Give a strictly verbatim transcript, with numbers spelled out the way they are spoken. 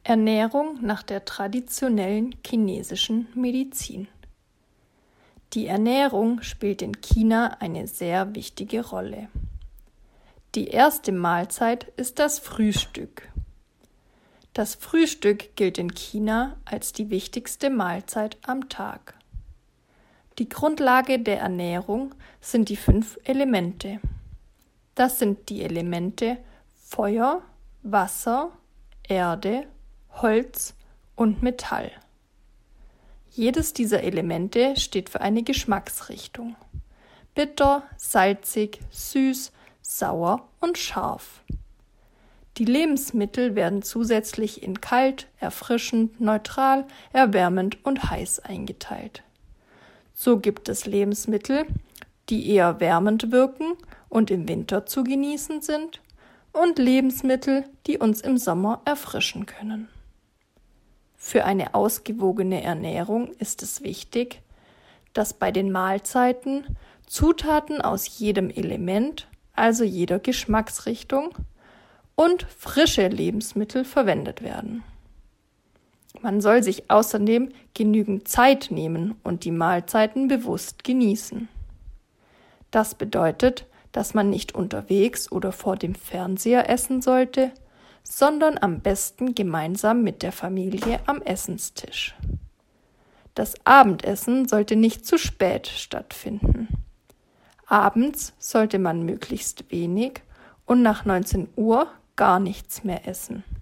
Ernährung nach der traditionellen chinesischen Medizin. Die Ernährung spielt in China eine sehr wichtige Rolle. Die erste Mahlzeit ist das Frühstück. Das Frühstück gilt in China als die wichtigste Mahlzeit am Tag. Die Grundlage der Ernährung sind die fünf Elemente. Das sind die Elemente Feuer, Wasser, Erde, Holz und Metall. Jedes dieser Elemente steht für eine Geschmacksrichtung: bitter, salzig, süß, sauer und scharf. Die Lebensmittel werden zusätzlich in kalt, erfrischend, neutral, erwärmend und heiß eingeteilt. So gibt es Lebensmittel, die eher wärmend wirken und im Winter zu genießen sind, und Lebensmittel, die uns im Sommer erfrischen können. Für eine ausgewogene Ernährung ist es wichtig, dass bei den Mahlzeiten Zutaten aus jedem Element, also jeder Geschmacksrichtung, und frische Lebensmittel verwendet werden. Man soll sich außerdem genügend Zeit nehmen und die Mahlzeiten bewusst genießen. Das bedeutet, dass man nicht unterwegs oder vor dem Fernseher essen sollte, sondern am besten gemeinsam mit der Familie am Essenstisch. Das Abendessen sollte nicht zu spät stattfinden. Abends sollte man möglichst wenig und nach neunzehn Uhr gar nichts mehr essen.